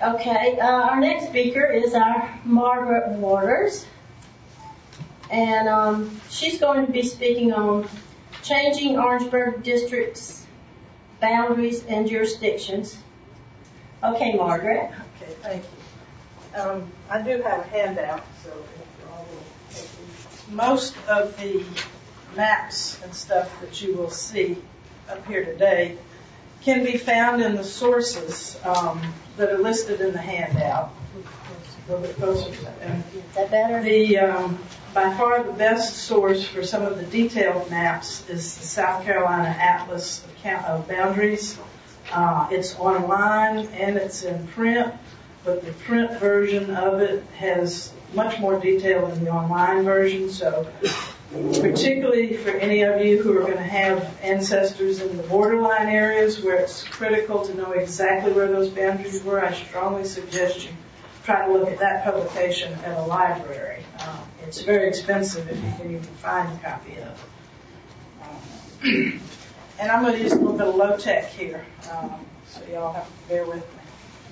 Okay, our next speaker is our Margaret Waters, and she's going to be speaking on changing Orangeburg District's boundaries and jurisdictions. Okay, Margaret. Okay, thank you. I do have a handout, so if you all will take these. Most of the maps and stuff that you will see up here today can be found in the sources that are listed in the handout. A little bit closer to that. Is that better? By far the best source for some of the detailed maps is the South Carolina Atlas of Boundaries. It's online and it's in print, but the print version of it has much more detail than the online version. So particularly for any of you who are going to have ancestors in the borderline areas where it's critical to know exactly where those boundaries were, I strongly suggest you try to look at that publication at a library. It's very expensive if you can even find a copy of it. And I'm going to use a little bit of low tech here, so y'all have to bear with me.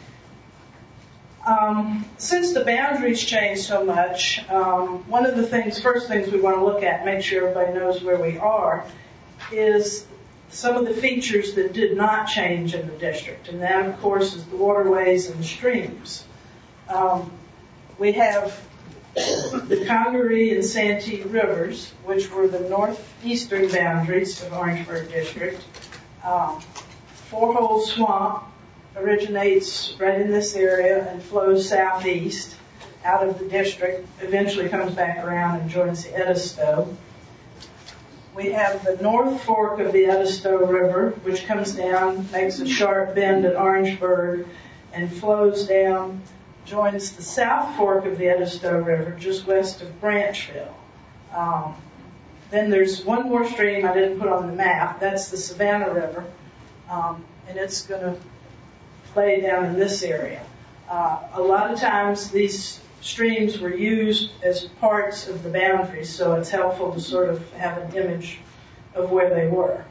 Since the boundaries changed so much, one of the first things we want to look at, make sure everybody knows where we are, is some of the features that did not change in the district. And that, of course, is the waterways and the streams. We have the Congaree and Santee rivers, which were the northeastern boundaries of Orangeburg District. Four Hole Swamp originates right in this area and flows southeast out of the district, eventually comes back around and joins the Edisto. We have the North Fork of the Edisto River, which comes down, makes a sharp bend at Orangeburg, and flows down, joins the South Fork of the Edisto River, just west of Branchville. Then there's one more stream I didn't put on the map. That's the Savannah River, and it's going to play down in this area. A lot of times these streams were used as parts of the boundaries, so it's helpful to sort of have an image of where they were.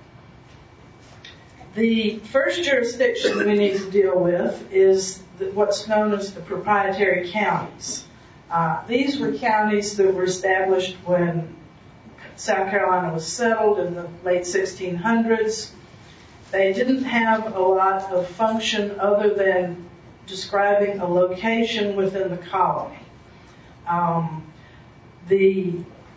The first jurisdiction we need to deal with is what's known as the proprietary counties. These were counties that were established when South Carolina was settled in the late 1600s. They didn't have a lot of function other than describing a location within the colony. The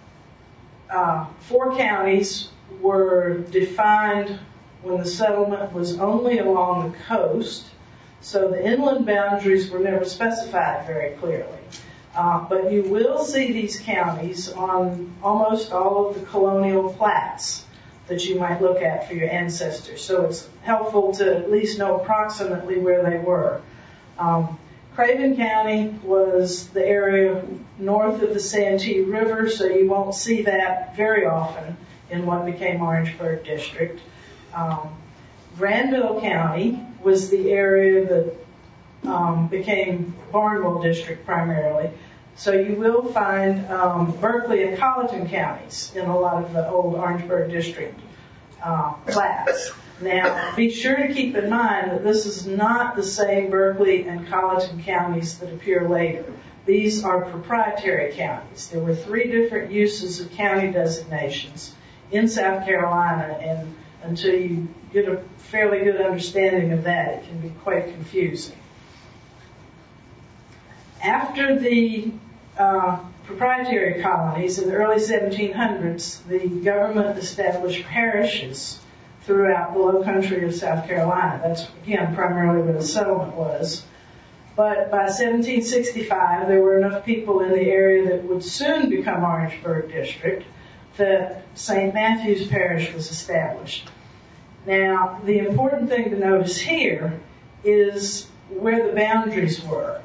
four counties were defined when the settlement was only along the coast, so the inland boundaries were never specified very clearly. But you will see these counties on almost all of the colonial plats that you might look at for your ancestors. So it's helpful to at least know approximately where they were. Craven County was the area north of the Santee River, so you won't see that very often in what became Orangeburg District. Granville County was the area that became Barnwell District primarily. So you will find Berkeley and Colleton counties in a lot of the old Orangeburg District plats. Now, be sure to keep in mind that this is not the same Berkeley and Colleton counties that appear later. These are proprietary counties. There were three different uses of county designations in South Carolina, and until you get a fairly good understanding of that, it can be quite confusing. After the proprietary colonies in the early 1700s, the government established parishes throughout the low country of South Carolina. That's, again, primarily where the settlement was. But by 1765, there were enough people in the area that would soon become Orangeburg District that St. Matthew's Parish was established. Now, the important thing to notice here is where the boundaries were.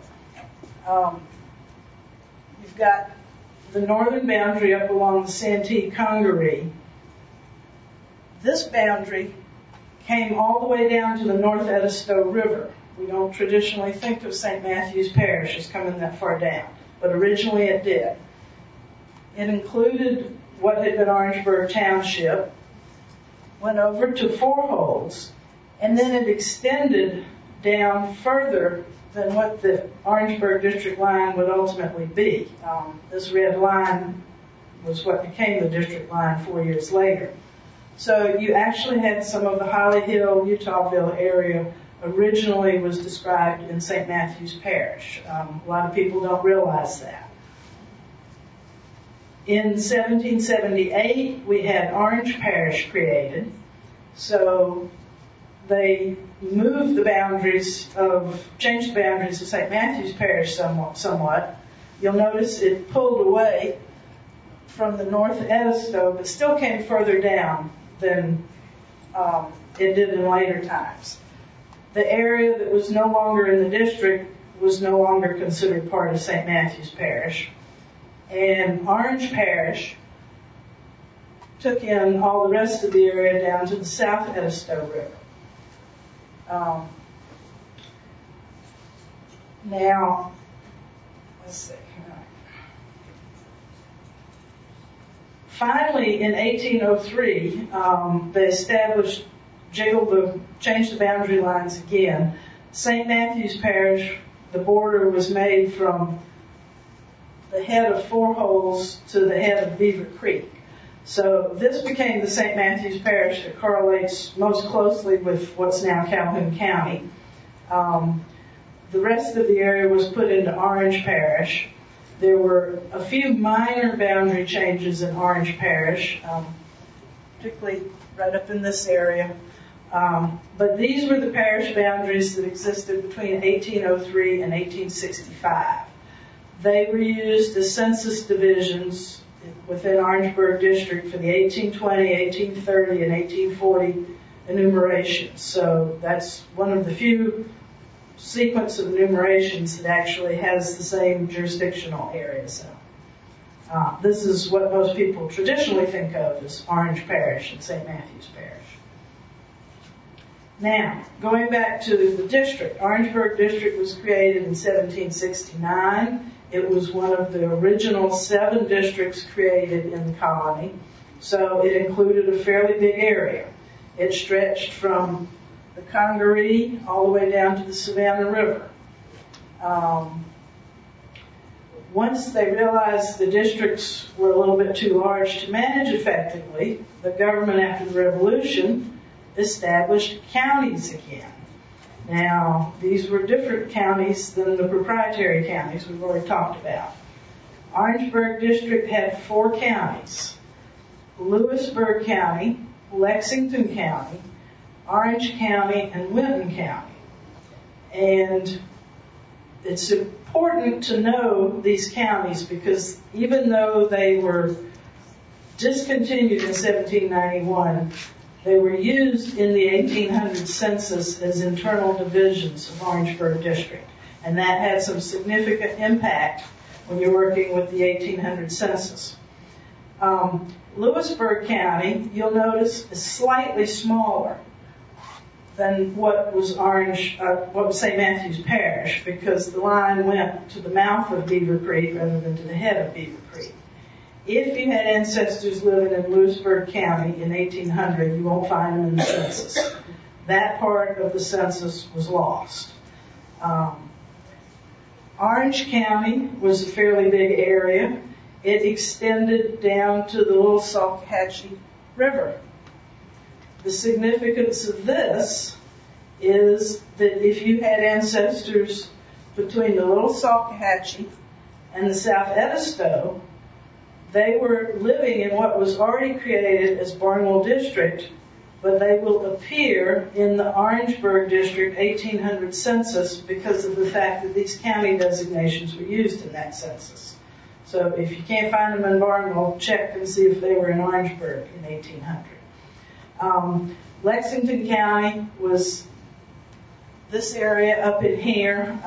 You've got the northern boundary up along the Santee Congaree. This boundary came all the way down to the North Edisto River. We don't traditionally think of St. Matthew's Parish as coming that far down, but originally it did. It included what had been Orangeburg Township, went over to Four Holes, and then it extended down further than what the Orangeburg district line would ultimately be. This red line was what became the district line 4 years later. So you actually had some of the Holly Hill, Utahville area originally was described in St. Matthew's Parish. A lot of people don't realize that. In 1778, we had Orange Parish created. So they moved the boundaries changed the boundaries of St. Matthew's Parish somewhat. You'll notice it pulled away from the North Edisto, but still came further down than it did in later times. The area that was no longer in the district was no longer considered part of St. Matthew's Parish. And Orange Parish took in all the rest of the area down to the South Edisto River. Now, let's see. Finally, in 1803, they changed the boundary lines again. St. Matthew's Parish, the border was made from the head of Four Holes to the head of Beaver Creek. So this became the St. Matthew's Parish that correlates most closely with what's now Calhoun County. The rest of the area was put into Orange Parish. There were a few minor boundary changes in Orange Parish, particularly right up in this area. But these were the parish boundaries that existed between 1803 and 1865. They were used as census divisions within Orangeburg District for the 1820, 1830, and 1840 enumerations. So that's one of the few sequence of enumerations that actually has the same jurisdictional area. So this is what most people traditionally think of as Orange Parish and St. Matthew's Parish. Now, going back to the district, Orangeburg District was created in 1769. It was one of the original 7 districts created in the colony, so it included a fairly big area. It stretched from the Congaree all the way down to the Savannah River. Once they realized the districts were a little bit too large to manage effectively, the government after the Revolution established counties again. Now, these were different counties than the proprietary counties we've already talked about. Orangeburg District had 4 counties: Lewisburg County, Lexington County, Orange County, and Winton County. And it's important to know these counties because even though they were discontinued in 1791, they were used in the 1800 census as internal divisions of Orangeburg District. And that had some significant impact when you're working with the 1800 census. Lewisburg County, you'll notice, is slightly smaller than what was St. Matthew's Parish because the line went to the mouth of Beaver Creek rather than to the head of Beaver Creek. If you had ancestors living in Lewisburg County in 1800, you won't find them in the census. That part of the census was lost. Orange County was a fairly big area. It extended down to the Little Salkehatchie River. The significance of this is that if you had ancestors between the Little Salkehatchie and the South Edisto, they were living in what was already created as Barnwell District, but they will appear in the Orangeburg District 1800 census because of the fact that these county designations were used in that census. So if you can't find them in Barnwell, check and see if they were in Orangeburg in 1800. Lexington County was this area up in here.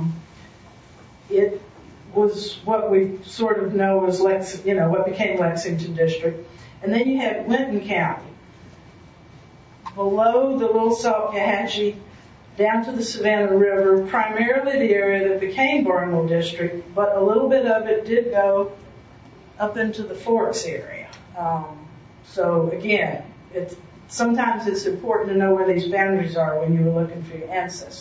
It was what we sort of know as what became Lexington District. And then you had Winton County. Below the Little Salkehatchie, down to the Savannah River, primarily the area that became Barnwell District, but a little bit of it did go up into the Forks area. So again, sometimes it's important to know where these boundaries are when you were looking for your ancestors.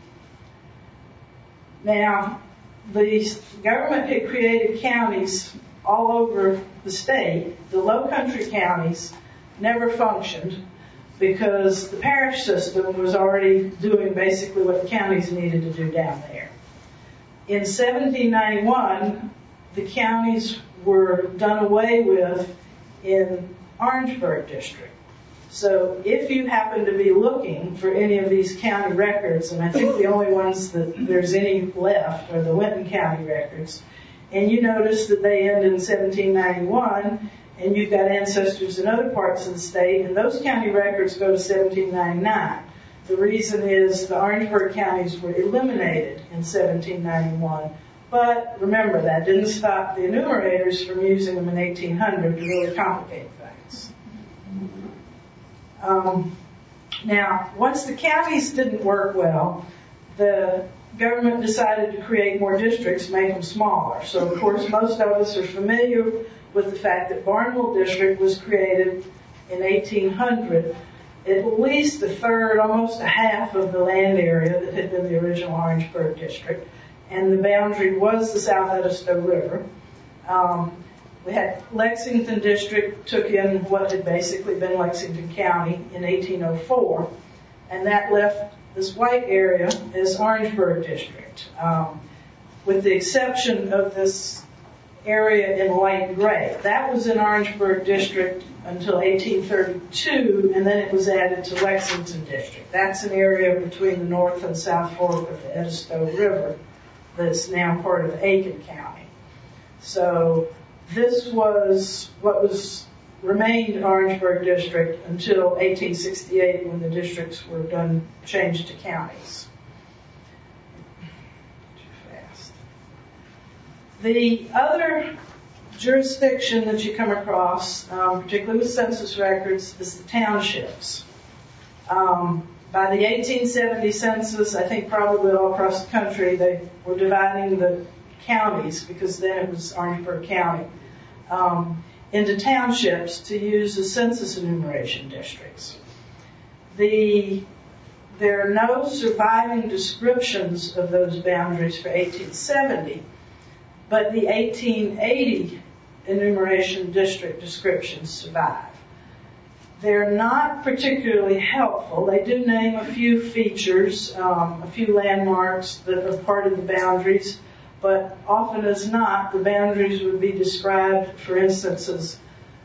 Now, the government had created counties all over the state. The low country counties never functioned because the parish system was already doing basically what the counties needed to do down there. In 1791, the counties were done away with in Orangeburg District. So if you happen to be looking for any of these county records, and I think the only ones that there's any left are the Winton County records, and you notice that they end in 1791, and you've got ancestors in other parts of the state, and those county records go to 1799. The reason is the Orangeburg counties were eliminated in 1791. But remember, that didn't stop the enumerators from using them in 1800 to really complicate things. Now, once the counties didn't work well, the government decided to create more districts, make them smaller. So, of course, most of us are familiar with the fact that Barnwell District was created in 1800. At least a third, almost a half of the land area that had been the original Orangeburg District. And the boundary was the South Edisto River. We had Lexington District took in what had basically been Lexington County in 1804, and that left this white area as Orangeburg District, with the exception of this area in light gray. That was in Orangeburg District until 1832, and then it was added to Lexington District. That's an area between the North and South Fork of the Edisto River that's now part of Aiken County. So this was what remained Orangeburg District until 1868 when the districts were changed to counties. Too fast. The other jurisdiction that you come across, particularly with census records, is the townships. By the 1870 census, I think probably all across the country, they were dividing the counties, because then it was Orangeburg County, into townships to use as census enumeration districts. There are no surviving descriptions of those boundaries for 1870, but the 1880 enumeration district descriptions survive. They're not particularly helpful. They do name a few features, a few landmarks that are part of the boundaries, but often as not, the boundaries would be described, for instance, as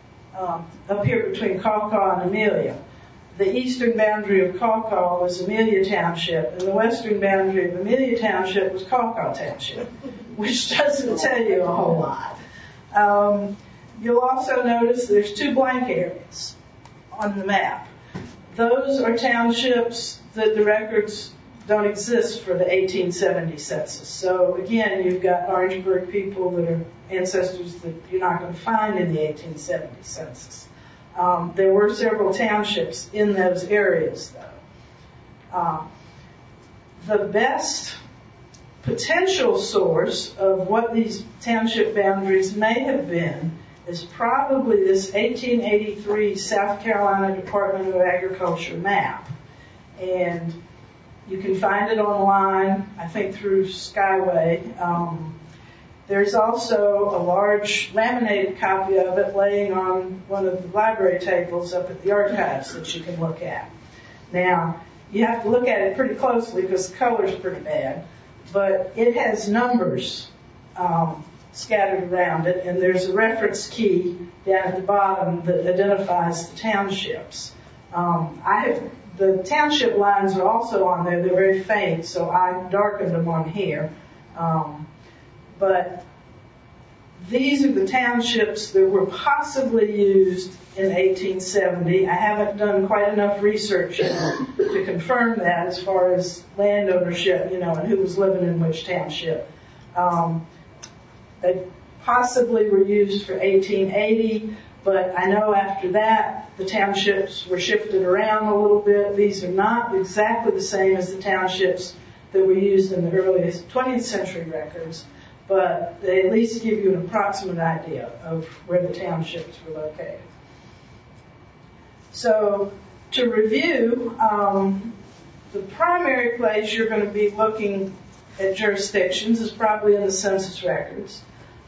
up here between Cawcaw and Amelia. The eastern boundary of Cawcaw was Amelia Township, and the western boundary of Amelia Township was Cawcaw Township, which doesn't tell you a whole lot. You'll also notice there's two blank areas on the map. Those are townships that the records don't exist for the 1870 census. So again, you've got Orangeburg people that are ancestors that you're not going to find in the 1870 census. There were several townships in those areas, though. The best potential source of what these township boundaries may have been is probably this 1883 South Carolina Department of Agriculture map. And you can find it online, I think through Skyway. There's also a large laminated copy of it laying on one of the library tables up at the archives that you can look at. Now, you have to look at it pretty closely because the color's pretty bad, but it has numbers scattered around it, and there's a reference key down at the bottom that identifies the townships. The township lines are also on there. They're very faint, so I darkened them on here. But these are the townships that were possibly used in 1870. I haven't done quite enough research to confirm that as far as land ownership, and who was living in which township. They possibly were used for 1880, but I know after that the townships were shifted around a little bit. These are not exactly the same as the townships that were used in the earliest 20th century records, but they at least give you an approximate idea of where the townships were located. So To review, the primary place you're going to be looking at jurisdictions is probably in the census records.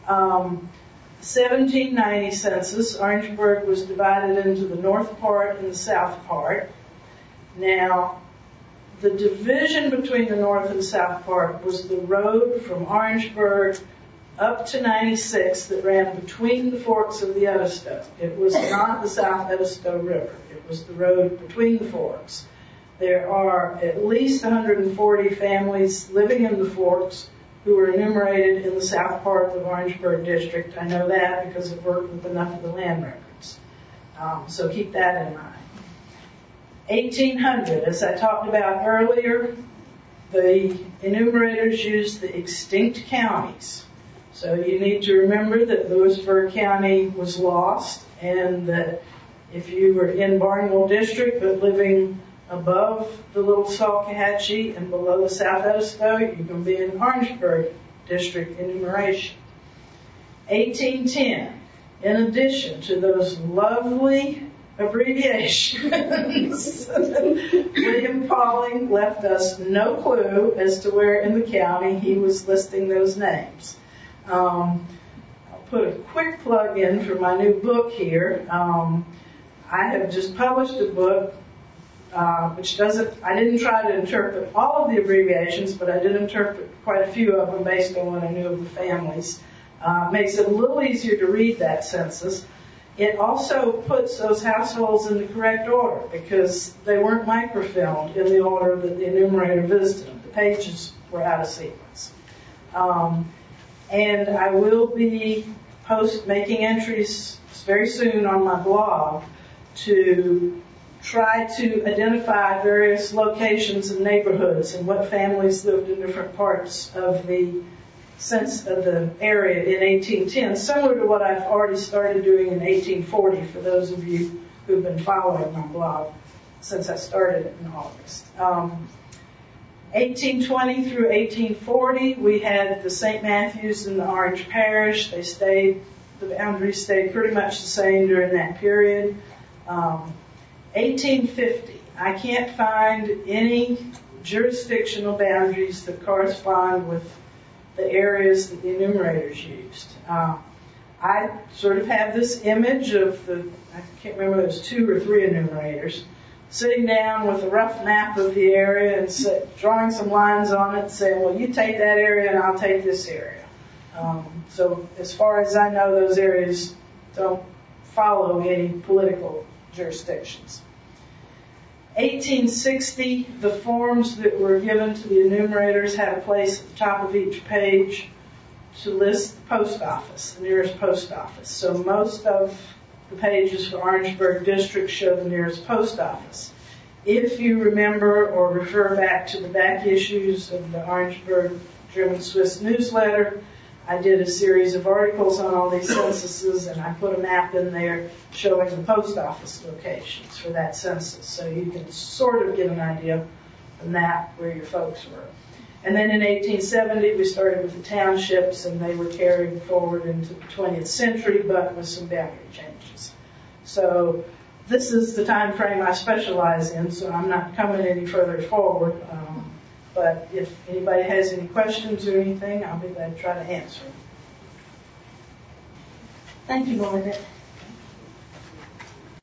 1790 census, Orangeburg was divided into the north part and the south part. Now, the division between the north and south part was the road from Orangeburg up to 96 that ran between the forks of the Edisto. It was not the South Edisto River. It was the road between the forks. There are at least 140 families living in the forks who were enumerated in the south part of the Orangeburg district. I know that because I've worked with enough of the land records. So keep that in mind. 1800, as I talked about earlier, the enumerators used the extinct counties. So you need to remember that Lewisburg County was lost, and that if you were in Barnwell District but living above the Little Salkehatchie and below the South Edisto, you can be in Orangeburg District enumeration. 1810, in addition to those lovely abbreviations, William Pauling left us no clue as to where in the county he was listing those names. I'll put a quick plug in for my new book here. I have just published a book I didn't try to interpret all of the abbreviations, but I did interpret quite a few of them based on what I knew of the families. Makes it a little easier to read that census. It also puts those households in the correct order because they weren't microfilmed in the order that the enumerator visited them. The pages were out of sequence. And I will be making entries very soon on my blog to try to identify various locations and neighborhoods and what families lived in different parts of the area in 1810, similar to what I've already started doing in 1840 for those of you who've been following my blog since I started it in August. 1820 through 1840, we had the St. Matthews and the Orange Parish. The boundaries stayed pretty much the same during that period. 1850, I can't find any jurisdictional boundaries that correspond with the areas that the enumerators used. I sort of have this image of I can't remember if it was 2 or 3 enumerators, sitting down with a rough map of the area and drawing some lines on it and saying, well, you take that area and I'll take this area. So as far as I know, those areas don't follow any political jurisdictions. 1860, the forms that were given to the enumerators had a place at the top of each page to list the post office, the nearest post office. So most of the pages for Orangeburg District show the nearest post office. If you remember or refer back to the back issues of the Orangeburg German-Swiss newsletter, I did a series of articles on all these censuses, and I put a map in there showing the post office locations for that census, so you can sort of get an idea of the map where your folks were. And then in 1870, we started with the townships, and they were carried forward into the 20th century, but with some boundary changes. So this is the time frame I specialize in, so I'm not coming any further forward. But if anybody has any questions or anything, I'll be glad to try to answer them. Thank you, Margaret.